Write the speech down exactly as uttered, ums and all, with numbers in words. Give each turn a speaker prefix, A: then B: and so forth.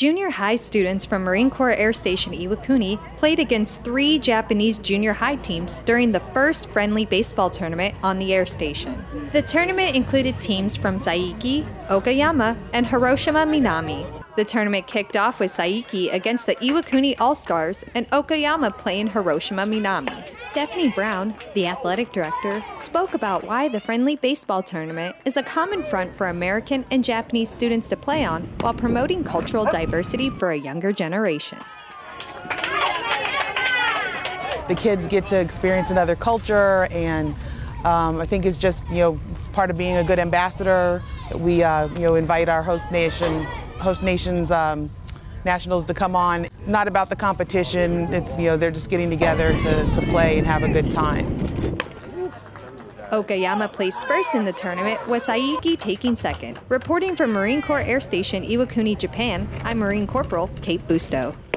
A: Junior high students from Marine Corps Air Station Iwakuni played against three Japanese junior high teams during the first friendly baseball tournament on the air station. The tournament included teams from Saiki, Okayama, and Hiroshima Minami. The tournament kicked off with Saiki against the Iwakuni All-Stars and Okayama playing Hiroshima Minami. Stephanie Brown, the athletic director, spoke about why the friendly baseball tournament is a common front for American and Japanese students to play on while promoting cultural diversity for a younger generation.
B: The kids get to experience another culture, and um, I think it's just, you know, part of being a good ambassador. We, uh, you know, invite our host nation host nations um, nationals to come on. Not about the competition, it's, you know, they're just getting together to, to play and have a good time.
A: Okayama placed first in the tournament, with Saiki taking second. Reporting from Marine Corps Air Station Iwakuni, Japan, I'm Marine Corporal Kate Busto.